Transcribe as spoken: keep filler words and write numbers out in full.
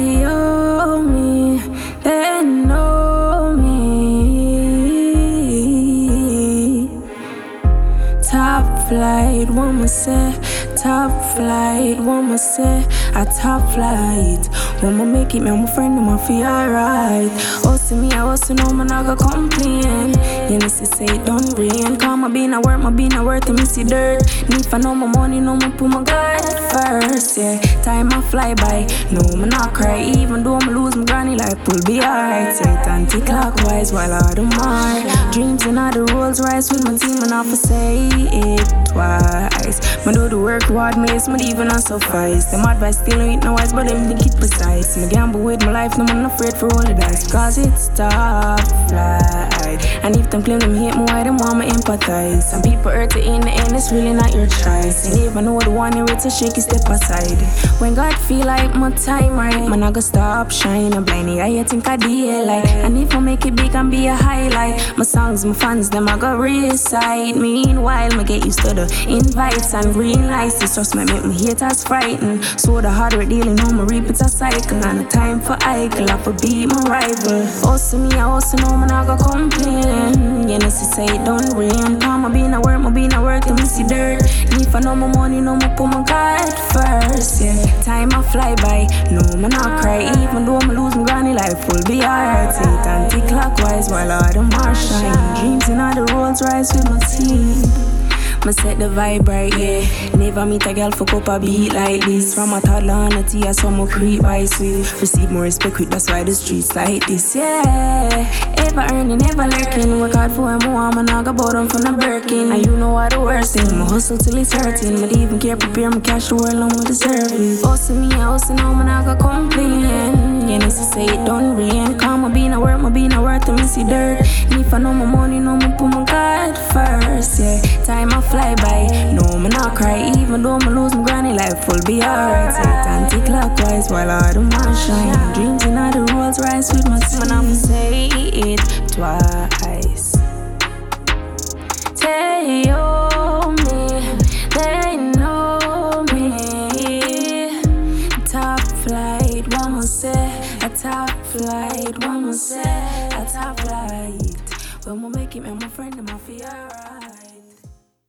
They owe me, they know me. Top flight, one more say. Top flight, one more say. A top flight. When I make it, me and my friend, I'ma feel alright. Oh, see me, I also know man, I go complain. You know, she say it don't rain. Come, I been a work, my been a work to me see dirt. Need for no more money, no more put my God first, yeah. Time I fly by, no, man, not cry. Even though I lose my granny, like, pull be alright. Say it anti-clockwise while I do mine. Dreams in all the Rolls Royce with my team, and I for say it twice. Man, do the work, reward me, it's me even not suffice. Them advice still ain't no wise, but them think it precise. Me gamble with my life, no man afraid for all the dice. Cause it's top flight. And if them claim them hate me, why them want me empathize? Some people hurt it in the end, it's really not your choice. And even know the one here, it's a shaky step aside. When God feel like my time right, man, I go stop shining blindly. I think I did like. And if I make it big and be a highlight, my songs, my fans, them I go recite. Meanwhile, me get used to the invites and green lights. It's just me make me haters frightened. So the hard work dealing on my reap, it's a cycle. And the time for idle, I for be my rival. Also me, I also know man, I go complain. You know, she say it don't rain. Come, I been a work, I been a work to me see dirt. Need for no more money, no more put my God first, yeah. Time I fly by, no man not cry. Even though I lose my granny, life will be alright. Say it anti-clockwise while all the Mars shine. Dreams in all the Rolls Royce with my team. Me set the vibe right, yeah. Never meet a girl fuck up a beat like this. From a toddler and a tea, I saw my creep by sweet. Receive more respect quick, that's why the streets like this, yeah. Ever earning, never lurking. Work hard for him, I'm a naga bottom from the Birkin. And you know what the worst thing, my hustle till it's hurting. Me even care, prepare my cash, the world, I'm deserve it. Also me, I also know I'm naga complain. You know, she say it don't rain. Come, I been a work, I been a work to me see dirt. Need for no more money, no more put my God first, yeah. Time I fly by, no man not cry. Even though I lose my granny, life will be alright. Say it anti-clockwise while all the man shine. Dreams in all the Rolls Royce with my team. Man, I'ma say it twice. They owe me, they know me. Top flight, one more say. A top flight, one more say. A top flight. When we make it, man, my friend, I'm feel alright.